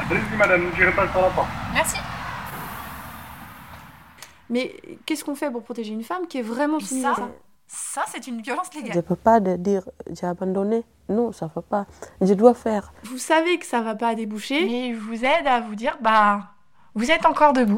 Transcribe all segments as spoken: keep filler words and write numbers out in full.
Allez-y madame, ne tirez pas sur la porte. Merci. Mais qu'est-ce qu'on fait pour protéger une femme qui est vraiment Et soumise à ça, ça? ça c'est une violence Je ne légale. peux pas de dire j'ai abandonné. Non, ça ne va pas. Je dois faire. Vous savez que ça va pas déboucher. Et je vous aide à vous dire, bah, vous êtes encore debout.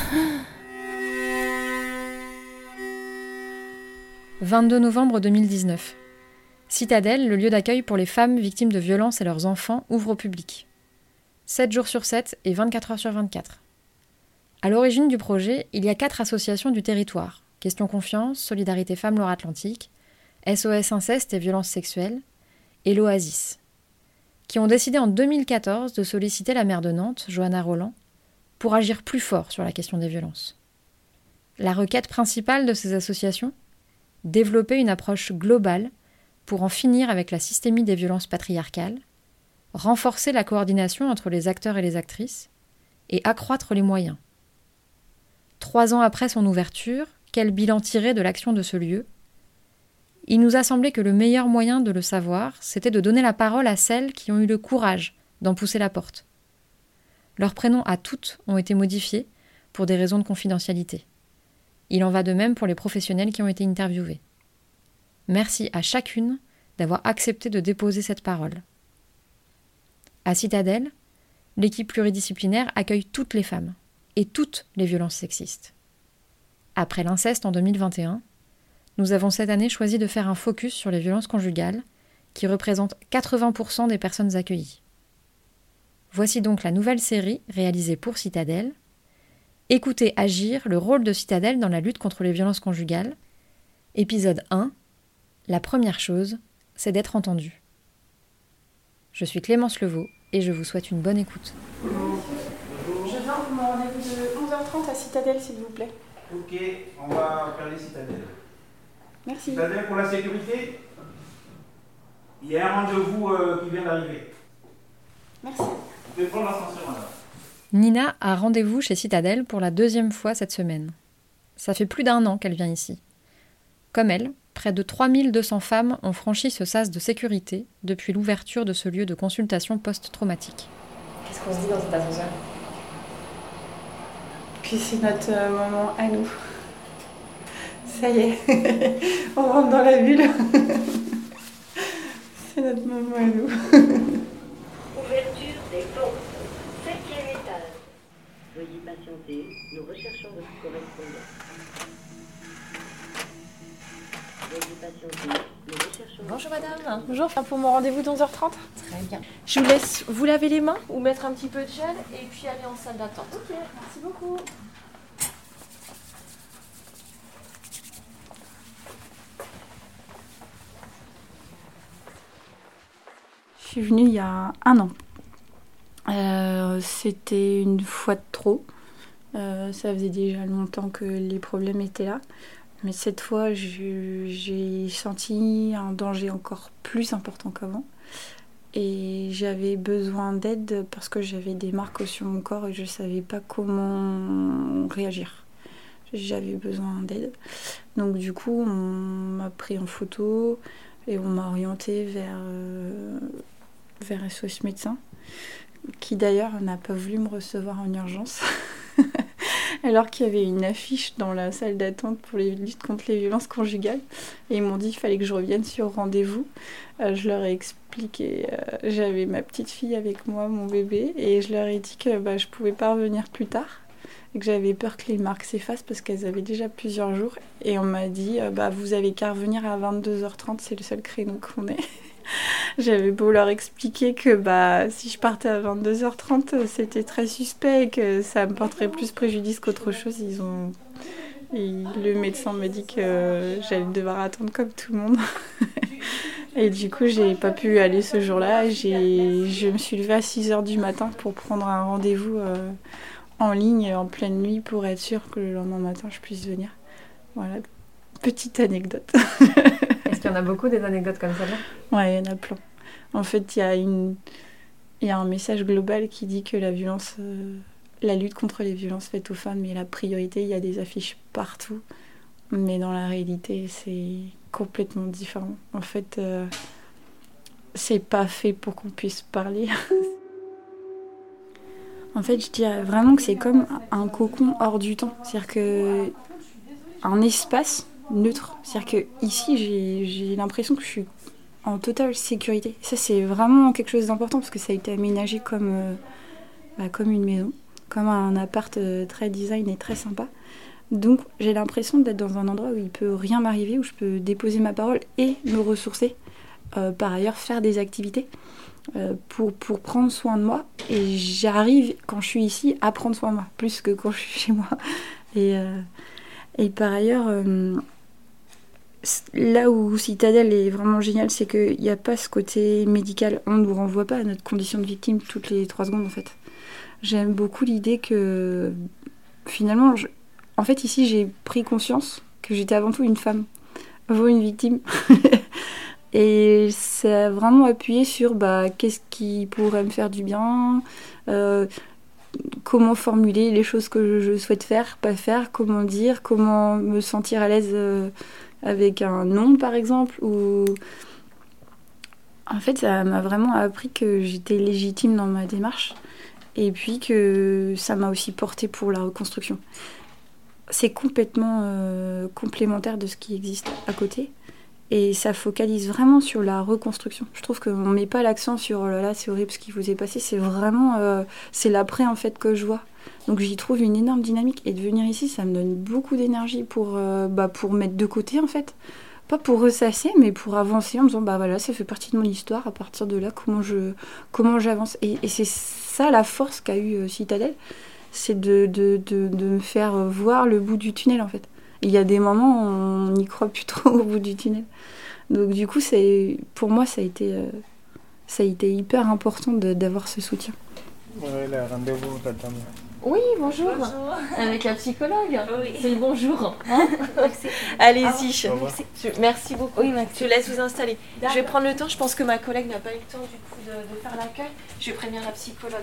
vingt-deux novembre deux mille dix-neuf. Citadelle, le lieu d'accueil pour les femmes victimes de violences et leurs enfants, ouvre au public. sept jours sur sept et vingt-quatre heures sur vingt-quatre. À l'origine du projet, il y a quatre associations du territoire. Question Confiance, Solidarité Femmes Loire-Atlantique, S O S Inceste et Violences Sexuelles et l'Oasis, qui ont décidé en deux mille quatorze de solliciter la maire de Nantes, Johanna Roland, pour agir plus fort sur la question des violences. La requête principale de ces associations ? Développer une approche globale pour en finir avec la systémie des violences patriarcales, renforcer la coordination entre les acteurs et les actrices, et accroître les moyens. Trois ans après son ouverture, quel bilan tirer de l'action de ce lieu ? Il nous a semblé que le meilleur moyen de le savoir, c'était de donner la parole à celles qui ont eu le courage d'en pousser la porte. Leurs prénoms à toutes ont été modifiés pour des raisons de confidentialité. Il en va de même pour les professionnels qui ont été interviewés. Merci à chacune d'avoir accepté de déposer cette parole. À Citadelle, l'équipe pluridisciplinaire accueille toutes les femmes et toutes les violences sexistes. Après l'inceste en deux mille vingt et un, nous avons cette année choisi de faire un focus sur les violences conjugales, qui représentent quatre-vingts pour cent des personnes accueillies. Voici donc la nouvelle série réalisée pour Citadelle. Écoutez Agir, le rôle de Citadelle dans la lutte contre les violences conjugales. Épisode un. La première chose, c'est d'être entendu. Je suis Clémence Levaux et je vous souhaite une bonne écoute. Je viens pour mon rendez-vous de onze heures trente à Citadelle, s'il vous plaît. Ok, on va regarder Citadelle. Merci. Citadelle pour la sécurité. Il y a un rendez-vous euh, qui vient d'arriver. Merci. Vous pouvez prendre l'ascenseur, madame. Nina a rendez-vous chez Citadelle pour la deuxième fois cette semaine. Ça fait plus d'un an qu'elle vient ici. Comme elle, près de trois mille deux cents femmes ont franchi ce sas de sécurité depuis l'ouverture de ce lieu de consultation post-traumatique. Qu'est-ce qu'on se dit dans cet ascenseur? Puis c'est notre euh, moment à nous. Ça y est, on rentre dans la bulle. C'est notre moment à nous. Ouverture des portes. Septième étage. Veuillez patienter, nous recherchons votre correspondant. Veuillez patienter, nous recherchons... Bonjour madame. Bonjour, pour mon rendez-vous de onze heures trente. Très bien. Je vous laisse vous laver les mains ou mettre un petit peu de gel et puis aller en salle d'attente. Ok, merci beaucoup. Je suis venue il y a un an. Euh, c'était une fois de trop. Euh, ça faisait déjà longtemps que les problèmes étaient là. Mais cette fois, je- j'ai senti un danger encore plus important qu'avant. Et j'avais besoin d'aide parce que j'avais des marques sur mon corps et je ne savais pas comment réagir. J'avais besoin d'aide. Donc du coup, on m'a pris en photo et on m'a orientée vers, euh, vers S O S Médecins, qui d'ailleurs n'a pas voulu me recevoir en urgence. Alors qu'il y avait une affiche dans la salle d'attente pour les luttes contre les violences conjugales. Et ils m'ont dit qu'il fallait que je revienne sur rendez-vous. Euh, je leur ai expliqué, euh, j'avais ma petite fille avec moi, mon bébé, et je leur ai dit que bah, je pouvais pas revenir plus tard. Et que j'avais peur que les marques s'effacent parce qu'elles avaient déjà plusieurs jours. Et on m'a dit, euh, bah, vous avez qu'à revenir à vingt-deux heures trente, c'est le seul créneau qu'on ait. J'avais beau leur expliquer que bah, si je partais à vingt-deux heures trente, c'était très suspect et que ça me porterait plus préjudice qu'autre chose. Ils ont... Et le médecin m'a dit que j'allais devoir attendre comme tout le monde. Et du coup, j'ai pas pu aller ce jour-là. J'ai... Je me suis levée à six heures du matin pour prendre un rendez-vous euh, en ligne en pleine nuit pour être sûre que le lendemain matin, je puisse venir. Voilà, petite anecdote. Est-ce qu'il y en a beaucoup des anecdotes comme ça là? Ouais, il y en a plein. En fait, il y a une... il y a un message global qui dit que la violence, euh, la lutte contre les violences faites aux femmes est la priorité. Il y a des affiches partout, mais dans la réalité, c'est complètement différent. En fait, euh, c'est pas fait pour qu'on puisse parler. En fait, je dirais vraiment que c'est comme un cocon hors du temps. C'est-à-dire que un espace neutre. C'est-à-dire que ici, j'ai, j'ai l'impression que je suis en totale sécurité. Ça, c'est vraiment quelque chose d'important parce que ça a été aménagé comme, euh, bah, comme une maison, comme un appart euh, très design et très sympa. Donc, j'ai l'impression d'être dans un endroit où il peut rien m'arriver, où je peux déposer ma parole et me ressourcer. Euh, par ailleurs, faire des activités. Euh, pour, pour prendre soin de moi, et j'arrive quand je suis ici à prendre soin de moi plus que quand je suis chez moi. Et, euh, et par ailleurs euh, là où Citadelle est vraiment génial, c'est qu'il n'y a pas ce côté médical. On ne nous renvoie pas à notre condition de victime toutes les trois secondes en fait. J'aime beaucoup l'idée que finalement je... en fait ici j'ai pris conscience que j'étais avant tout une femme, avant une victime. Et ça a vraiment appuyé sur bah, qu'est-ce qui pourrait me faire du bien, euh, comment formuler les choses que je souhaite faire, pas faire, comment dire, comment me sentir à l'aise euh, avec un non par exemple. Ou... En fait, ça m'a vraiment appris que j'étais légitime dans ma démarche et puis que ça m'a aussi portée pour la reconstruction. C'est complètement euh, complémentaire de ce qui existe à côté. Et ça focalise vraiment sur la reconstruction. Je trouve qu'on ne met pas l'accent sur oh là là, c'est horrible ce qui vous est passé. C'est vraiment euh, c'est l'après en fait que je vois. Donc j'y trouve une énorme dynamique. Et de venir ici, ça me donne beaucoup d'énergie pour, euh, bah, pour mettre de côté en fait. Pas pour ressasser, mais pour avancer en me disant bah voilà, ça fait partie de mon histoire. À partir de là, comment, je, comment j'avance. Et, et c'est ça la force qu'a eu euh, Citadelle. C'est de, de, de, de me faire voir le bout du tunnel en fait. Il y a des moments où on n'y croit plus trop au bout du tunnel. Donc du coup, c'est, pour moi, ça a été, euh, ça a été hyper important de, d'avoir ce soutien. Oui, le rendez-vous t'attend. Oui, bonjour. Bonjour. Avec la psychologue. Oui. C'est le bonjour. Hein Allez-y. Au revoir. Je- Merci beaucoup. Oui, Max. Je laisse vous installer. D'accord. Je vais prendre le temps. Je pense que ma collègue n'a pas eu le temps du coup de, de faire l'accueil. Je vais prévenir la psychologue.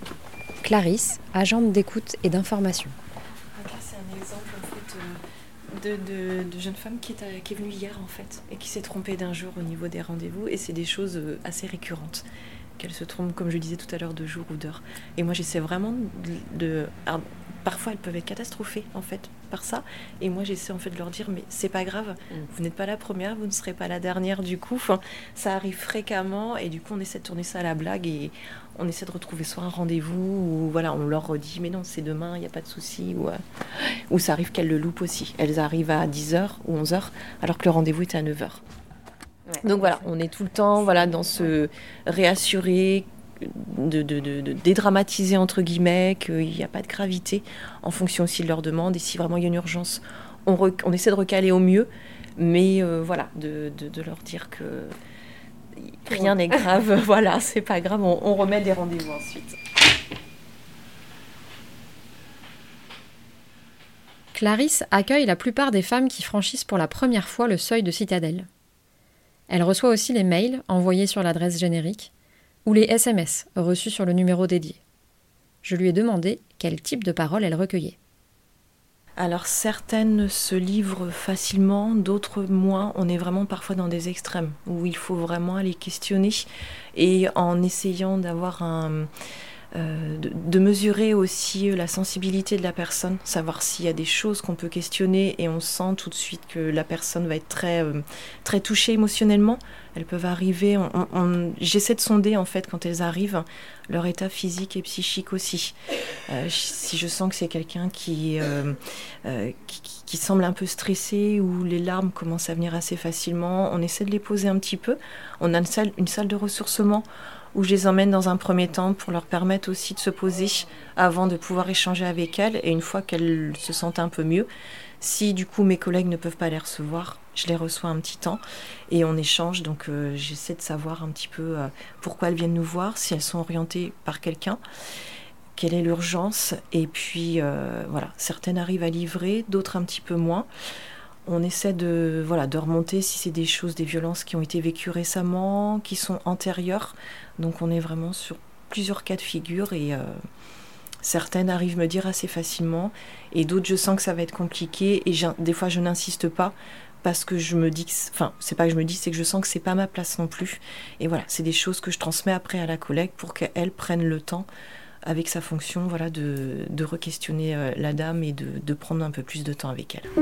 Clarisse, agente d'écoute et d'information. Donc là, c'est un exemple en fait, euh, de, de, de jeune femme qui est, à- qui est venue hier en fait et qui s'est trompée d'un jour au niveau des rendez-vous. Et c'est des choses euh, assez récurrentes. Qu'elle se trompe, comme je disais tout à l'heure, de jour ou d'heure. Et moi, j'essaie vraiment de... de alors, parfois, elles peuvent être catastrophées, en fait, par ça. Et moi, j'essaie, en fait, de leur dire, mais c'est pas grave, mm. vous n'êtes pas la première, vous ne serez pas la dernière, du coup. Enfin, ça arrive fréquemment, et du coup, on essaie de tourner ça à la blague, et on essaie de retrouver soit un rendez-vous, ou voilà, on leur redit, mais non, c'est demain, il n'y a pas de souci, ou, euh, ou ça arrive qu'elles le loupent aussi. Elles arrivent à dix heures ou onze heures, alors que le rendez-vous était à neuf heures. Ouais. Donc voilà, on est tout le temps voilà, dans ce réassurer, de, de, de, de dédramatiser entre guillemets, qu'il n'y a pas de gravité en fonction aussi de leurs demandes. Et si vraiment il y a une urgence, on, rec- on essaie de recaler au mieux, mais euh, voilà, de, de, de leur dire que rien n'est grave, voilà, c'est pas grave, on, on remet des rendez-vous ensuite. Clarisse accueille la plupart des femmes qui franchissent pour la première fois le seuil de Citadelle. Elle reçoit aussi les mails envoyés sur l'adresse générique ou les S M S reçus sur le numéro dédié. Je lui ai demandé quel type de paroles elle recueillait. Alors certaines se livrent facilement, d'autres moins. On est vraiment parfois dans des extrêmes où il faut vraiment aller questionner et en essayant d'avoir un... Euh, de, de mesurer aussi la sensibilité de la personne, savoir s'il y a des choses qu'on peut questionner et on sent tout de suite que la personne va être très, euh, très touchée émotionnellement. Elles peuvent arriver, on, on, on, j'essaie de sonder en fait quand elles arrivent leur état physique et psychique aussi. Euh, si je sens que c'est quelqu'un qui, euh, euh, qui, qui semble un peu stressé ou les larmes commencent à venir assez facilement, on essaie de les poser un petit peu. On a une salle, une salle de ressourcement où je les emmène dans un premier temps pour leur permettre aussi de se poser avant de pouvoir échanger avec elles. Et une fois qu'elles se sentent un peu mieux, si du coup mes collègues ne peuvent pas les recevoir, je les reçois un petit temps et on échange. Donc euh, j'essaie de savoir un petit peu euh, pourquoi elles viennent nous voir, si elles sont orientées par quelqu'un, quelle est l'urgence. Et puis euh, voilà, certaines arrivent à livrer, d'autres un petit peu moins. On essaie de, voilà, de remonter si c'est des choses, des violences qui ont été vécues récemment, qui sont antérieures. Donc on est vraiment sur plusieurs cas de figure et euh, certaines arrivent me dire assez facilement et d'autres je sens que ça va être compliqué et des fois je n'insiste pas parce que je me dis que, enfin c'est pas que je me dis, c'est que je sens que c'est pas ma place non plus. Et voilà, c'est des choses que je transmets après à la collègue pour qu'elle prenne le temps avec sa fonction, voilà, de, de re-questionner euh, la dame et de, de prendre un peu plus de temps avec elle.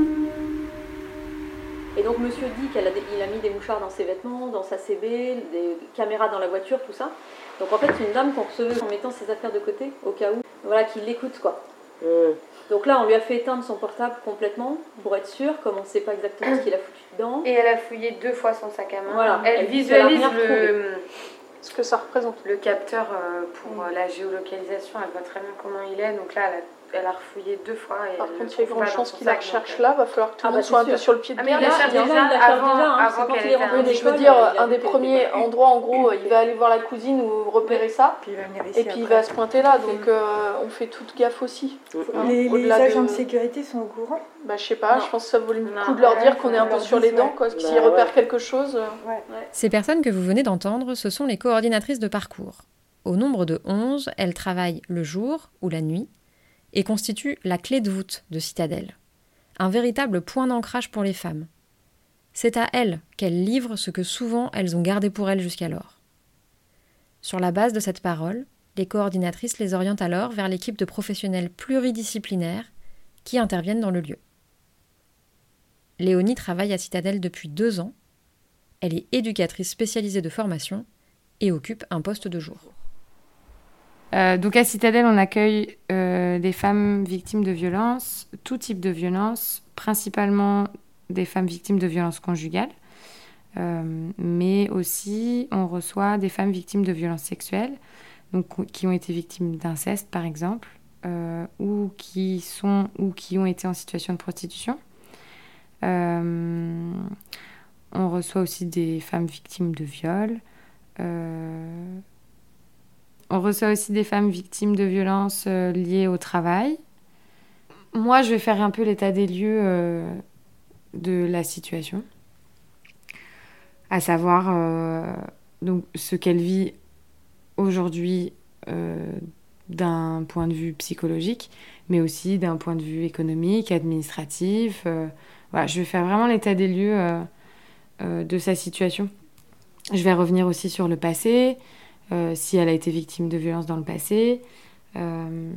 Et donc monsieur dit qu'il a, il a mis des mouchards dans ses vêtements, dans sa C B, des caméras dans la voiture, tout ça. Donc en fait c'est une dame qu'on recevait en mettant ses affaires de côté, au cas où, voilà, qu'il l'écoute quoi. Mmh. Donc là on lui a fait éteindre son portable complètement, pour être sûr, comme on ne sait pas exactement ce qu'il a foutu dedans. Et elle a fouillé deux fois son sac à main. Voilà. Elle, elle visualise le... ce que ça représente. Le capteur pour mmh. la géolocalisation, elle voit très bien comment il est. Donc là, elle a, elle a refouillé deux fois. Et Par elle contre, il y a grande chance qu'il la recherche donc... là. Il va falloir que tout le ah monde bah, soit un sûr. peu sur le pied de ah, mais il guerre. la cherche déjà, déjà, avant, déjà hein, avant qu'elle est rentrée. Mais je veux dire, un des premiers endroits, en gros, il va aller voir la cousine ou repérer ça. Puis il va venir ici et puis après. il va se pointer là. Donc euh, on fait toute gaffe aussi. Hein, les, les agents de... de sécurité sont au courant? Bah je sais pas, non. je pense que ça vaut le non, coup de leur ouais, dire qu'on est un peu leur sur dise, les dents, ouais. quoi, parce que Bah, s'ils repèrent ouais. quelque chose... Ouais. Ouais. Ces personnes que vous venez d'entendre, ce sont les coordinatrices de parcours. Au nombre de onze, elles travaillent le jour ou la nuit et constituent la clé de voûte de Citadelle. Un véritable point d'ancrage pour les femmes. C'est à elles qu'elles livrent ce que souvent elles ont gardé pour elles jusqu'alors. Sur la base de cette parole, les coordinatrices les orientent alors vers l'équipe de professionnels pluridisciplinaires qui interviennent dans le lieu. Léonie travaille à Citadelle depuis deux ans. Elle est éducatrice spécialisée de formation et occupe un poste de jour. Euh, donc à Citadelle, on accueille euh, des femmes victimes de violences, tout type de violences, principalement des femmes victimes de violences conjugales, euh, mais aussi on reçoit des femmes victimes de violences sexuelles, donc qui ont été victimes d'inceste par exemple, euh, ou qui sont ou qui ont été en situation de prostitution. Euh, on reçoit aussi des femmes victimes de viol. Euh, On reçoit aussi des femmes victimes de violences euh, liées au travail. Moi, je vais faire un peu l'état des lieux euh, de la situation, à savoir euh, donc, ce qu'elle vit aujourd'hui euh, d'un point de vue psychologique, mais aussi d'un point de vue économique, administratif. Euh, voilà, je vais faire vraiment l'état des lieux euh, euh, de sa situation. Je vais revenir aussi sur le passé, Euh, si elle a été victime de violences dans le passé. Euh,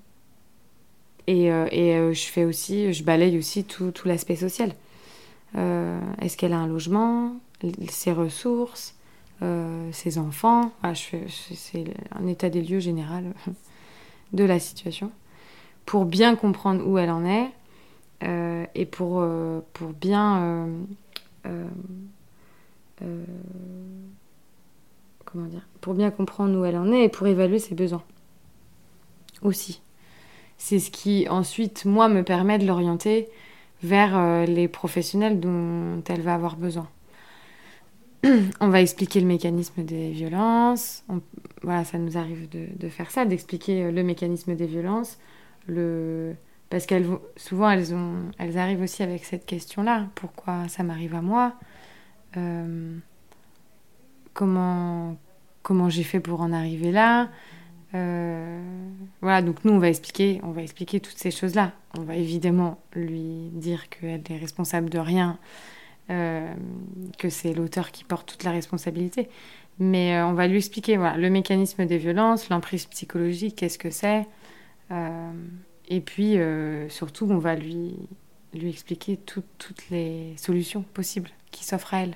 et euh, et euh, je fais aussi, je balaye aussi tout, tout l'aspect social. Euh, est-ce qu'elle a un logement, ses ressources, euh, ses enfants. Voilà, je fais, c'est un état des lieux général de la situation pour bien comprendre où elle en est euh, et pour, euh, pour bien... Euh, euh, euh, Comment dire, pour bien comprendre où elle en est et pour évaluer ses besoins aussi. C'est ce qui ensuite, moi, me permet de l'orienter vers euh, les professionnels dont elle va avoir besoin. On va expliquer le mécanisme des violences. On, voilà, ça nous arrive de, de faire ça, d'expliquer le mécanisme des violences. Le, parce qu'elles souvent, elles, ont, elles arrivent aussi avec cette question-là. Pourquoi ça m'arrive à moi ? euh, Comment, comment j'ai fait pour en arriver là euh, voilà, donc nous on va expliquer on va expliquer toutes ces choses-là. On va évidemment lui dire qu'elle est responsable de rien, euh, que c'est l'auteur qui porte toute la responsabilité, mais euh, on va lui expliquer voilà, le mécanisme des violences, l'emprise psychologique, qu'est-ce que c'est, euh, et puis euh, surtout on va lui, lui expliquer tout, toutes les solutions possibles qui s'offrent à elle.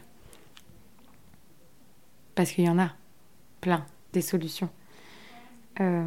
Parce qu'il y en a plein, des solutions. Euh,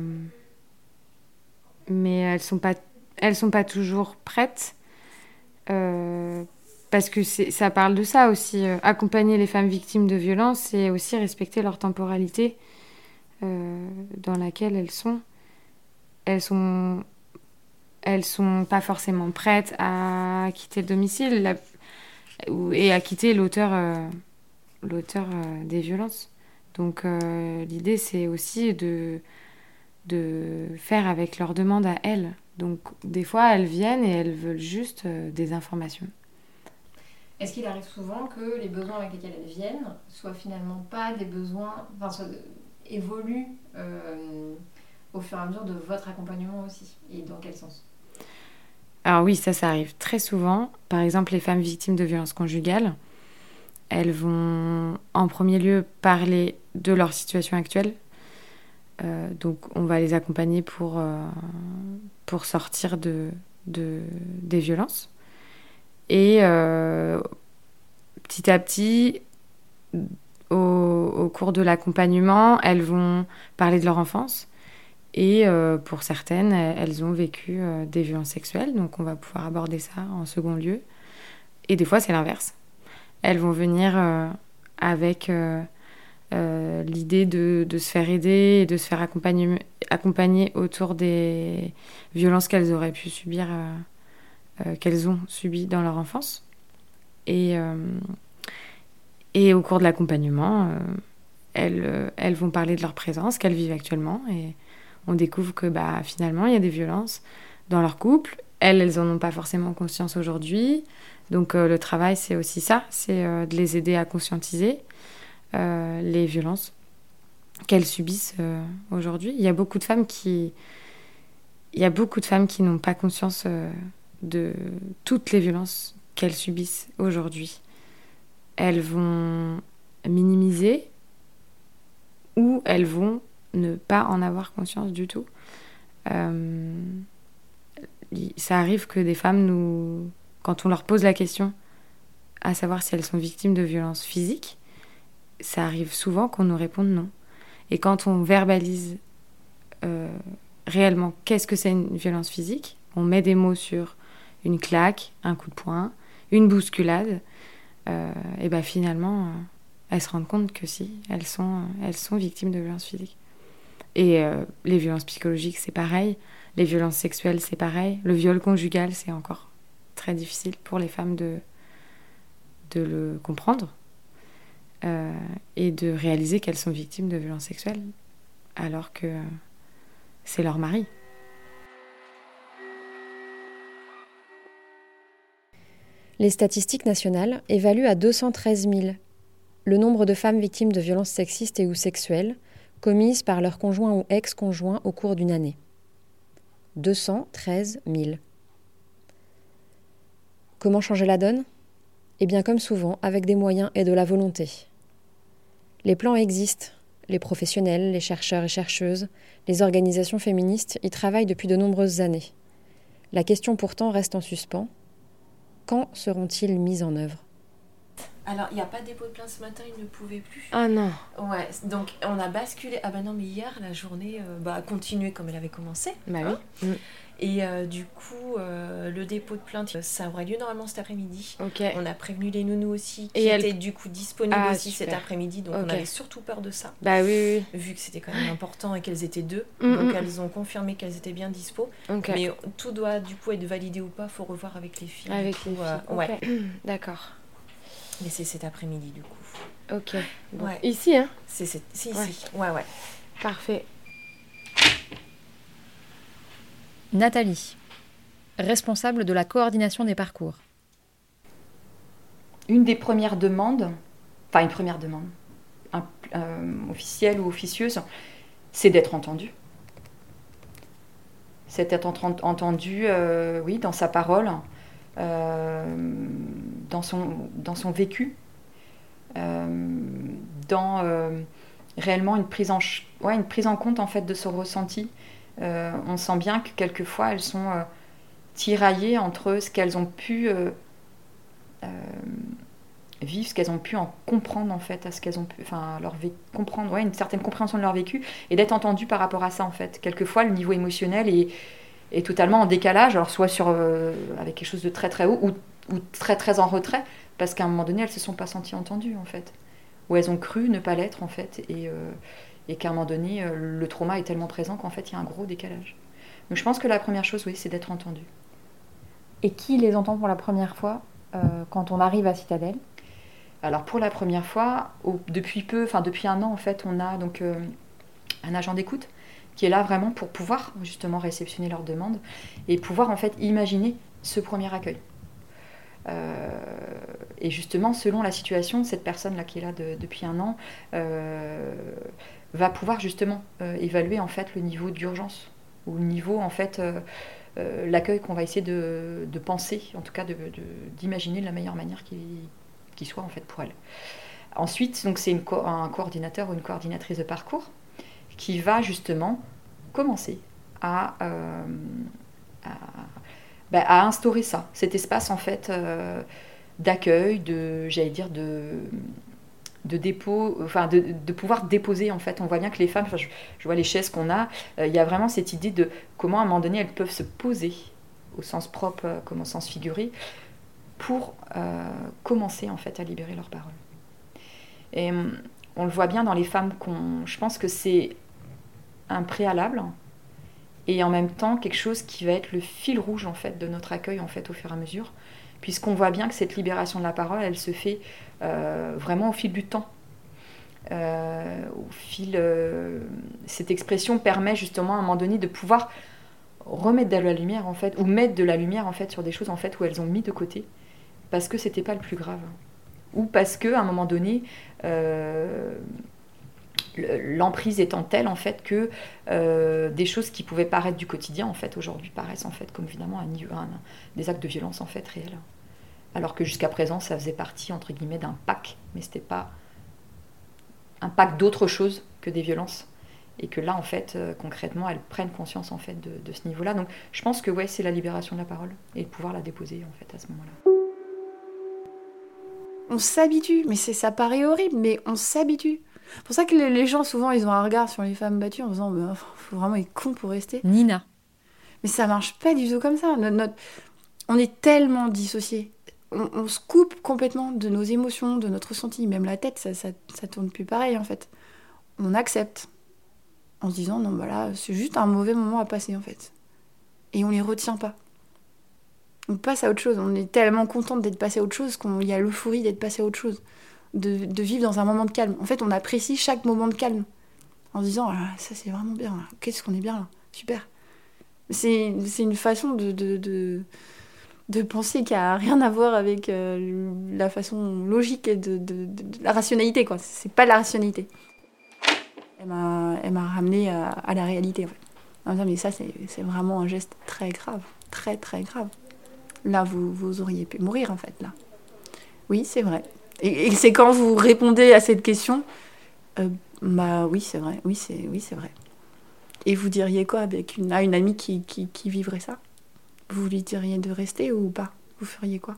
mais elles sont pas, elles sont pas toujours prêtes. Euh, parce que c'est, ça parle de ça aussi. Euh, accompagner les femmes victimes de violences, c'est aussi respecter leur temporalité euh, dans laquelle elles sont. Elles sont, elles sont pas forcément prêtes à quitter le domicile la, et à quitter l'auteur... Euh, l'auteur euh, des violences. Donc euh, l'idée c'est aussi de, de faire avec leurs demandes à elles. Donc des fois elles viennent et elles veulent juste euh, des informations. Est-ce qu'il arrive souvent que les besoins avec lesquels elles viennent soient finalement pas des besoins, enfin soient, évoluent euh, au fur et à mesure de votre accompagnement aussi, et dans quel sens ? Alors oui, ça ça arrive très souvent. Par exemple les femmes victimes de violences conjugales, elles vont en premier lieu parler de leur situation actuelle, Euh, donc on va les accompagner pour, euh, pour sortir de, de, des violences. Et euh, petit à petit, au, au cours de l'accompagnement, elles vont parler de leur enfance. Et euh, pour certaines, elles ont vécu euh, des violences sexuelles. Donc on va pouvoir aborder ça en second lieu. Et des fois, c'est l'inverse. Elles vont venir euh, avec euh, euh, l'idée de, de se faire aider et de se faire accompagner, accompagner autour des violences qu'elles auraient pu subir, euh, euh, qu'elles ont subies dans leur enfance. Et, euh, et au cours de l'accompagnement, euh, elles, euh, elles vont parler de leur présence, qu'elles vivent actuellement. Et on découvre que bah, finalement, il y a des violences dans leur couple. Elles, elles n'en ont pas forcément conscience aujourd'hui. Donc euh, le travail, c'est aussi ça, c'est euh, de les aider à conscientiser euh, les violences qu'elles subissent euh, aujourd'hui. Il y a beaucoup de femmes qui, il y a beaucoup de femmes qui n'ont pas conscience euh, de toutes les violences qu'elles subissent aujourd'hui. Elles vont minimiser ou elles vont ne pas en avoir conscience du tout. Euh, ça arrive que des femmes nous... Quand on leur pose la question à savoir si elles sont victimes de violences physiques, ça arrive souvent qu'on nous réponde non. Et quand on verbalise euh, réellement qu'est-ce que c'est une violence physique, on met des mots sur une claque, un coup de poing, une bousculade, euh, et ben finalement, euh, elles se rendent compte que si, elles sont, elles sont victimes de violences physiques. Et euh, les violences psychologiques, c'est pareil. Les violences sexuelles, c'est pareil. Le viol conjugal, c'est encore très difficile pour les femmes de, de le comprendre euh, et de réaliser qu'elles sont victimes de violences sexuelles alors que c'est leur mari. Les statistiques nationales évaluent à deux cent treize mille le nombre de femmes victimes de violences sexistes et ou sexuelles commises par leur conjoint ou ex-conjoint au cours d'une année. deux cent treize mille. Comment changer la donne ? Eh bien, comme souvent, avec des moyens et de la volonté. Les plans existent. Les professionnels, les chercheurs et chercheuses, les organisations féministes y travaillent depuis de nombreuses années. La question pourtant reste en suspens. Quand seront-ils mis en œuvre ? Alors, il n'y a pas de dépôt de plainte ce matin, il ne pouvait plus. Ah non. Ouais, donc on a basculé. Ah bah non, mais hier, la journée euh, bah, a continué comme elle avait commencé. Bah hein. oui. Mm. Et euh, du coup, euh, le dépôt de plainte, ça aura lieu normalement cet après-midi. Ok. On a prévenu les nounous aussi, qui Et étaient elle... du coup disponibles ah, aussi super. cet après-midi. Donc okay. on avait surtout peur de ça. Bah oui, oui. Vu que c'était quand même important et qu'elles étaient deux. Mm-hmm. Donc elles ont confirmé qu'elles étaient bien dispo. Okay. Mais tout doit du coup être validé ou pas, il faut revoir avec les filles. Avec coup, les filles. Euh, okay. Ouais. D'accord. Mais c'est cet après-midi du coup. Ok. Bon. Ouais. Ici, hein ? C'est, c'est, c'est ouais. ici. Ouais, ouais. Parfait. Nathalie, responsable de la coordination des parcours. Une des premières demandes, enfin une première demande, un, euh, officielle ou officieuse, c'est d'être entendue. C'est d'être entendue, euh, oui, dans sa parole, euh, dans, son, dans son vécu, euh, dans euh, réellement une prise, en, ouais, une prise en compte en fait, de son ressenti. Euh, on sent bien que quelquefois elles sont euh, tiraillées entre ce qu'elles ont pu euh, euh, vivre, ce qu'elles ont pu en comprendre en fait, à ce qu'elles ont pu, enfin leur vé- comprendre, ouais, une certaine compréhension de leur vécu et d'être entendues par rapport à ça en fait. Quelquefois le niveau émotionnel est, est totalement en décalage, alors soit sur euh, avec quelque chose de très très haut ou, ou très très en retrait, parce qu'à un moment donné elles se sont pas senties entendues en fait, ou elles ont cru ne pas l'être en fait et euh, et qu'à un moment donné, le trauma est tellement présent qu'en fait, il y a un gros décalage. Donc je pense que la première chose, oui, c'est d'être entendu. Et qui les entend pour la première fois euh, quand on arrive à Citadelle ? Alors pour la première fois, au, depuis peu, enfin depuis un an en fait, on a donc euh, un agent d'écoute qui est là vraiment pour pouvoir justement réceptionner leurs demandes et pouvoir en fait imaginer ce premier accueil. Euh, et justement, selon la situation, cette personne-là qui est là de, depuis un an euh, va pouvoir justement euh, évaluer en fait le niveau d'urgence ou le niveau en fait euh, euh, l'accueil qu'on va essayer de, de penser, en tout cas de, de, d'imaginer de la meilleure manière qui, qui soit en fait pour elle. Ensuite, donc c'est une co- un coordinateur ou une coordinatrice de parcours qui va justement commencer à, euh, à, bah, à instaurer ça, cet espace en fait euh, d'accueil, de, j'allais dire de, de dépôt, enfin de, de pouvoir déposer en fait. On voit bien que les femmes, enfin, je, je vois les chaises qu'on a, il euh, y a vraiment cette idée de comment à un moment donné elles peuvent se poser au sens propre euh, comme au sens figuré pour euh, commencer en fait à libérer leur parole. Et on le voit bien dans les femmes qu'on, je pense que c'est un préalable et en même temps quelque chose qui va être le fil rouge en fait de notre accueil en fait au fur et à mesure, puisqu'on voit bien que cette libération de la parole, elle se fait euh, vraiment au fil du temps. Euh, au fil, euh, cette expression permet justement à un moment donné de pouvoir remettre de la lumière en fait, ou mettre de la lumière en fait sur des choses en fait où elles ont mis de côté parce que c'était pas le plus grave, ou parce que à un moment donné euh, l'emprise étant telle en fait que euh, des choses qui pouvaient paraître du quotidien en fait aujourd'hui paraissent en fait comme évidemment un, un, des actes de violence en fait réels, alors que jusqu'à présent ça faisait partie entre guillemets d'un pack, mais c'était pas un pack d'autre chose que des violences, et que là en fait euh, concrètement elles prennent conscience en fait de, de ce niveau-là. Donc je pense que ouais, c'est la libération de la parole et de pouvoir la déposer en fait à ce moment-là. On s'habitue, mais c'est, ça paraît horrible, mais on s'habitue. C'est pour ça que les gens, souvent, ils ont un regard sur les femmes battues en disant bah, faut vraiment être con pour rester. Nina. Mais ça marche pas du tout comme ça. Notre, notre... On est tellement dissociés. On, on se coupe complètement de nos émotions, de notre ressenti. Même la tête, ça, ça, ça tourne plus pareil, en fait. On accepte. En se disant non, voilà, c'est juste un mauvais moment à passer, en fait. Et on les retient pas. On passe à autre chose. On est tellement contente d'être passé à autre chose qu'il y a l'euphorie d'être passé à autre chose. De, de vivre dans un moment de calme. En fait, on apprécie chaque moment de calme. En se disant, ah, ça c'est vraiment bien. Là. Qu'est-ce qu'on est bien là. Super. C'est, c'est une façon de, de, de, de penser qui n'a rien à voir avec euh, la façon logique de, de, de, de la rationalité, quoi. C'est pas de la rationalité. Elle m'a, elle m'a ramenée à, à la réalité. En fait. En me disant, mais ça, c'est, c'est vraiment un geste très grave. Très, très grave. Là, vous, vous auriez pu mourir, en fait, là. Oui, c'est vrai. Et, et c'est quand vous répondez à cette question, euh, bah oui, c'est vrai, oui, c'est, oui, c'est vrai. Et vous diriez quoi avec une, à une amie qui, qui, qui vivrait ça ? Vous lui diriez de rester ou pas ? Vous feriez quoi ?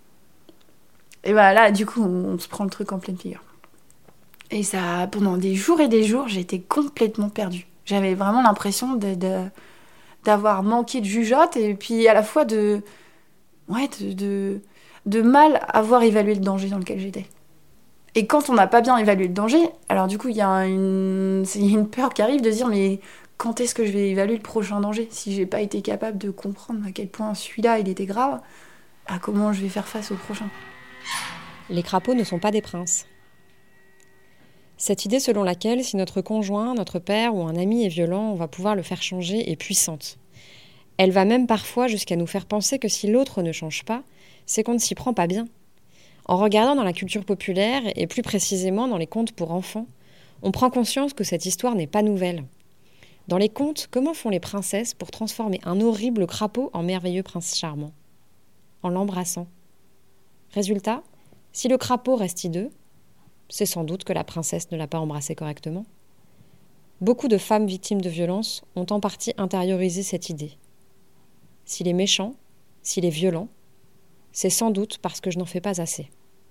Et bah là, du coup, on, on se prend le truc en pleine figure. Et ça, pendant des jours et des jours, j'étais complètement perdue. J'avais vraiment l'impression de, de, d'avoir manqué de jugeote et puis à la fois de... Ouais, de, de, de mal avoir évalué le danger dans lequel j'étais. Et quand on n'a pas bien évalué le danger, alors du coup, il y a une, y a une peur qui arrive de dire mais quand est-ce que je vais évaluer le prochain danger ? Si j'ai pas été capable de comprendre à quel point celui-là, il était grave, à comment je vais faire face au prochain ? Les crapauds ne sont pas des princes. Cette idée selon laquelle si notre conjoint, notre père ou un ami est violent, on va pouvoir le faire changer est puissante. Elle va même parfois jusqu'à nous faire penser que si l'autre ne change pas, c'est qu'on ne s'y prend pas bien. En regardant dans la culture populaire, et plus précisément dans les contes pour enfants, on prend conscience que cette histoire n'est pas nouvelle. Dans les contes, comment font les princesses pour transformer un horrible crapaud en merveilleux prince charmant ? En l'embrassant. Résultat, si le crapaud reste hideux, c'est sans doute que la princesse ne l'a pas embrassé correctement. Beaucoup de femmes victimes de violences ont en partie intériorisé cette idée. S'il est méchant, s'il est violent, c'est sans doute parce que je n'en fais pas assez.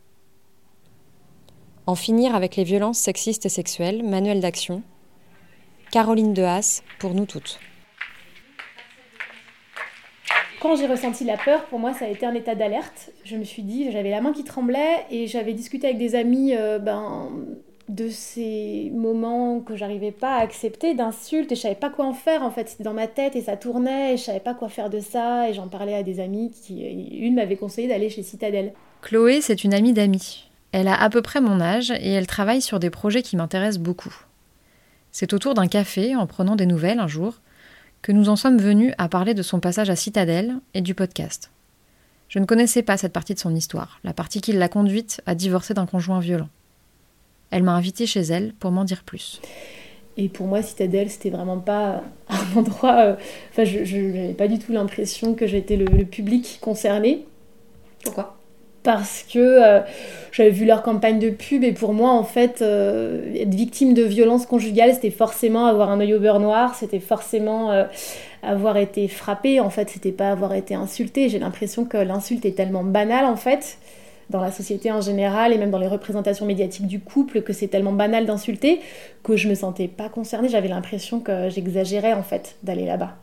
En finir avec les violences sexistes et sexuelles, manuel d'action, Caroline Dehaas, pour nous toutes. Quand j'ai ressenti la peur, pour moi, ça a été un état d'alerte. Je me suis dit, j'avais la main qui tremblait et j'avais discuté avec des amis euh, ben, de ces moments que j'arrivais pas à accepter, d'insultes, et je savais pas quoi en faire en fait. C'était dans ma tête et ça tournait et je savais pas quoi faire de ça, et j'en parlais à des amis qui, une m'avait conseillé d'aller chez Citadel. Chloé, c'est une amie d'amis. Elle a à peu près mon âge et elle travaille sur des projets qui m'intéressent beaucoup. C'est autour d'un café, en prenant des nouvelles un jour, que nous en sommes venus à parler de son passage à Citadel et du podcast. Je ne connaissais pas cette partie de son histoire, la partie qui l'a conduite à divorcer d'un conjoint violent. Elle m'a invitée chez elle pour m'en dire plus. Et pour moi, Citadel, c'était vraiment pas un endroit... Euh, enfin, je, je n'avais pas du tout l'impression que j'étais le, le public concerné. Pourquoi ? parce que euh, j'avais vu leur campagne de pub et pour moi, en fait, euh, être victime de violence conjugale, c'était forcément avoir un œil au beurre noir, c'était forcément euh, avoir été frappée, en fait, c'était pas avoir été insultée. J'ai l'impression que l'insulte est tellement banale, en fait, dans la société en général et même dans les représentations médiatiques du couple, que c'est tellement banal d'insulter que je me sentais pas concernée. J'avais l'impression que j'exagérais, en fait, d'aller là-bas.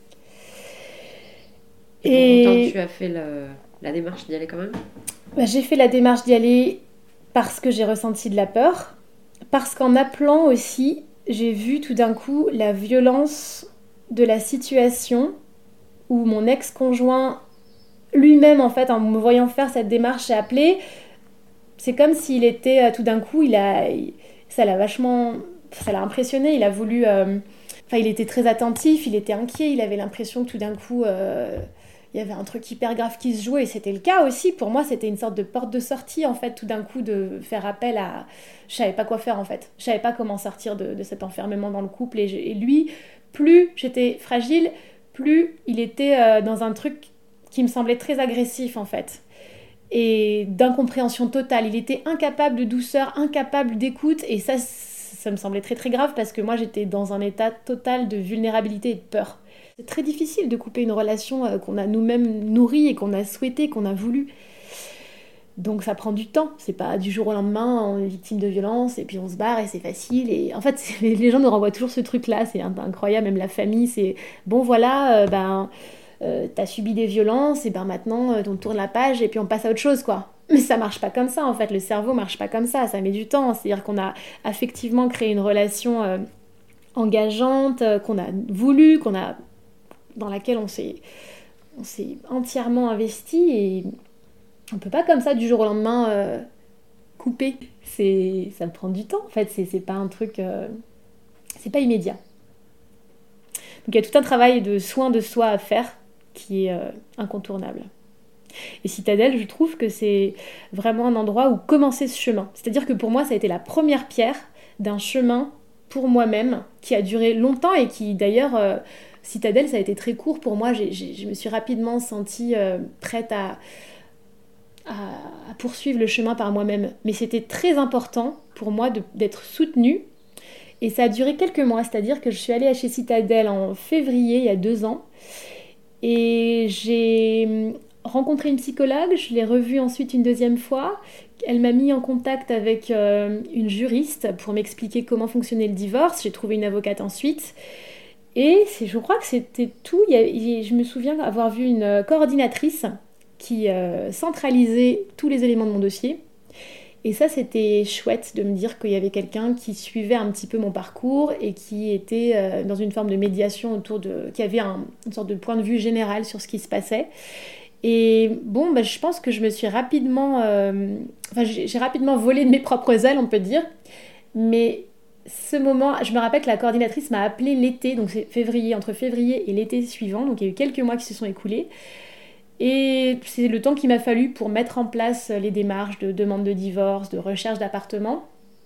Et pour autant, tu as fait le... la démarche d'y aller quand même ? Bah, j'ai fait la démarche d'y aller parce que j'ai ressenti de la peur, parce qu'en appelant aussi, j'ai vu tout d'un coup la violence de la situation où mon ex-conjoint lui-même, en fait, en me voyant faire cette démarche et appeler, c'est comme s'il était, euh, tout d'un coup, il a, il, ça l'a vachement, ça l'a impressionné, il a voulu, euh, enfin, il était très attentif, il était inquiet, il avait l'impression que tout d'un coup, euh, il y avait un truc hyper grave qui se jouait, et c'était le cas aussi. Pour moi, c'était une sorte de porte de sortie, en fait, tout d'un coup, de faire appel à... Je savais pas quoi faire, en fait. Je savais pas comment sortir de, de cet enfermement dans le couple, et, je, et lui, plus j'étais fragile, plus il était euh, dans un truc qui me semblait très agressif, en fait, et d'incompréhension totale. Il était incapable de douceur, incapable d'écoute, et ça, ça me semblait très très grave, parce que moi, j'étais dans un état total de vulnérabilité et de peur. C'est très difficile de couper une relation euh, qu'on a nous-mêmes nourrie et qu'on a souhaité, qu'on a voulu. Donc ça prend du temps, c'est pas du jour au lendemain, on est victime de violence et puis on se barre et c'est facile. Et en fait, les gens nous renvoient toujours ce truc-là, c'est incroyable, même la famille, c'est bon voilà, euh, ben... Euh, t'as subi des violences, et ben maintenant euh, on tourne la page et puis on passe à autre chose, quoi. Mais ça marche pas comme ça, en fait, le cerveau marche pas comme ça, ça met du temps. C'est-à-dire qu'on a affectivement créé une relation euh, engageante, euh, qu'on a voulu, qu'on a, dans laquelle on s'est, on s'est entièrement investi, et on peut pas comme ça du jour au lendemain euh, couper. C'est, ça prend du temps, en fait, c'est, c'est pas un truc, euh, c'est pas immédiat. Donc il y a tout un travail de soin de soi à faire qui est euh, incontournable. Et Citadelle, je trouve que c'est vraiment un endroit où commencer ce chemin. C'est-à-dire que pour moi, ça a été la première pierre d'un chemin pour moi-même qui a duré longtemps et qui, d'ailleurs, euh, Citadelle, ça a été très court pour moi. J'ai, j'ai, je me suis rapidement sentie euh, prête à, à, à poursuivre le chemin par moi-même. Mais c'était très important pour moi de, d'être soutenue. Et ça a duré quelques mois, c'est-à-dire que je suis allée chez Citadelle en février, il y a deux ans. Et j'ai rencontré une psychologue, je l'ai revue ensuite une deuxième fois. Elle m'a mis en contact avec euh, une juriste pour m'expliquer comment fonctionnait le divorce. J'ai trouvé une avocate ensuite. Et c'est, je crois que c'était tout. Il y a, je me souviens avoir vu une coordinatrice qui euh, centralisait tous les éléments de mon dossier. Et ça, c'était chouette de me dire qu'il y avait quelqu'un qui suivait un petit peu mon parcours et qui était euh, dans une forme de médiation autour de... qui avait un, une sorte de point de vue général sur ce qui se passait. Et bon, bah, je pense que je me suis rapidement... Euh, enfin, j'ai, j'ai rapidement volé de mes propres ailes, on peut dire. Mais ce moment, je me rappelle que la coordinatrice m'a appelée l'été, donc c'est février, entre février et l'été suivant, donc il y a eu quelques mois qui se sont écoulés. Et c'est le temps qu'il m'a fallu pour mettre en place les démarches de demande de divorce, de recherche d'appartement.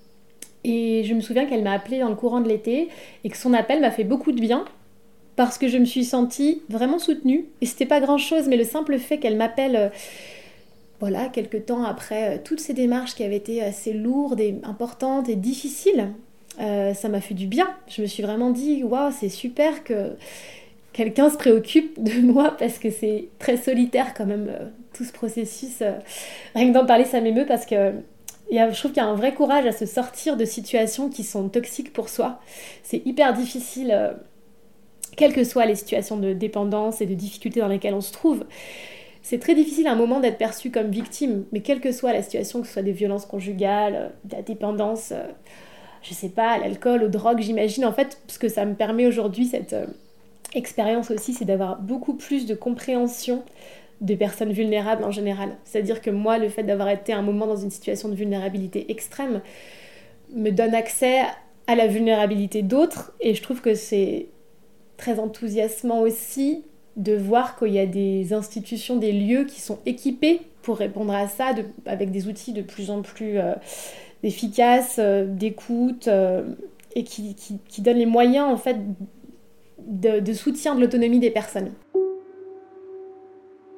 Et je me souviens qu'elle m'a appelée dans le courant de l'été et que son appel m'a fait beaucoup de bien parce que je me suis sentie vraiment soutenue. Et c'était pas grand-chose, mais le simple fait qu'elle m'appelle, euh, voilà, quelques temps après euh, toutes ces démarches qui avaient été assez lourdes et importantes et difficiles, euh, ça m'a fait du bien. Je me suis vraiment dit, waouh, c'est super que... quelqu'un se préoccupe de moi parce que c'est très solitaire quand même, euh, tout ce processus. Euh, rien que d'en parler, ça m'émeut parce que y a, je trouve qu'il y a un vrai courage à se sortir de situations qui sont toxiques pour soi. C'est hyper difficile, euh, quelles que soient les situations de dépendance et de difficultés dans lesquelles on se trouve. C'est très difficile à un moment d'être perçu comme victime, mais quelle que soit la situation, que ce soit des violences conjugales, euh, de la dépendance, euh, je sais pas, à l'alcool, aux drogues, j'imagine. En fait, ce que ça me permet aujourd'hui, cette... Euh, expérience aussi, c'est d'avoir beaucoup plus de compréhension des personnes vulnérables en général. C'est-à-dire que moi, le fait d'avoir été à un moment dans une situation de vulnérabilité extrême me donne accès à la vulnérabilité d'autres, et je trouve que c'est très enthousiasmant aussi de voir qu'il y a des institutions, des lieux qui sont équipés pour répondre à ça, de, avec des outils de plus en plus euh, efficaces, euh, d'écoute, euh, et qui, qui, qui donnent les moyens en fait De, de soutien de l'autonomie des personnes.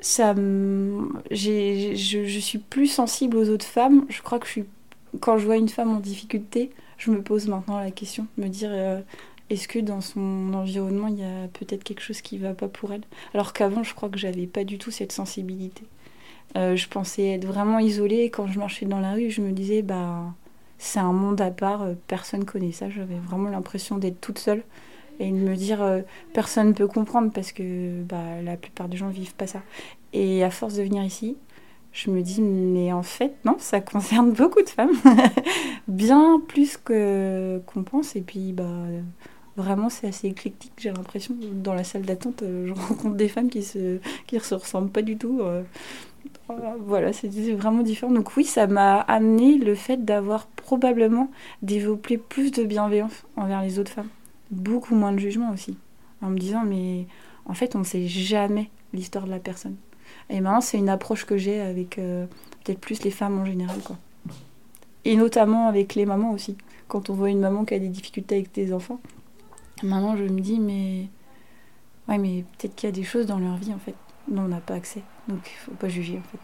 ça me- j'ai, je, je suis plus sensible aux autres femmes. Je crois que je suis, quand je vois une femme en difficulté, je me pose maintenant la question, me dire euh, est-ce que dans son environnement il y a peut-être quelque chose qui va pas pour elle. Alors qu'avant, je crois que j'avais pas du tout cette sensibilité. Euh, je pensais être vraiment isolée. Quand je marchais dans la rue, je me disais bah c'est un monde à part, euh, personne connaît ça. J'avais vraiment l'impression d'être toute seule et de me dire euh, personne ne peut comprendre parce que bah, la plupart des gens vivent pas ça. Et à force de venir ici, je me dis mais en fait non, ça concerne beaucoup de femmes, bien plus que qu'on pense. Et puis bah vraiment c'est assez éclectique. J'ai l'impression dans la salle d'attente, euh, je rencontre des femmes qui se qui se ressemblent pas du tout. euh, Voilà, c'est vraiment différent. Donc oui, ça m'a amené le fait d'avoir probablement développé plus de bienveillance envers les autres femmes. Beaucoup moins de jugement aussi. En me disant, mais en fait, on ne sait jamais l'histoire de la personne. Et maintenant, c'est une approche que j'ai avec euh, peut-être plus les femmes en général, quoi. Et notamment avec les mamans aussi. Quand on voit une maman qui a des difficultés avec des enfants, maintenant je me dis, mais ouais, mais peut-être qu'il y a des choses dans leur vie, en fait, dont on n'a pas accès. Donc il faut pas juger, en fait.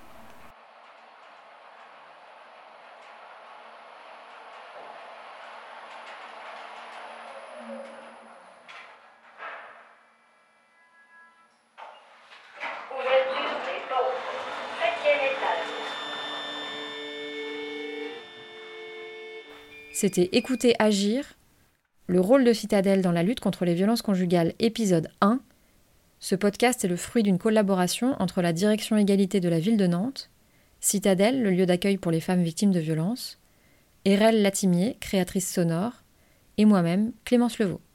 Ouverture des portes. Septième étage. C'était Écouter, agir, le rôle de Citadelle dans la lutte contre les violences conjugales, épisode un. Ce podcast est le fruit d'une collaboration entre la Direction Égalité de la ville de Nantes, Citadelle, le lieu d'accueil pour les femmes victimes de violences, Erel Latimier, créatrice sonore, et moi-même, Clémence Levaux.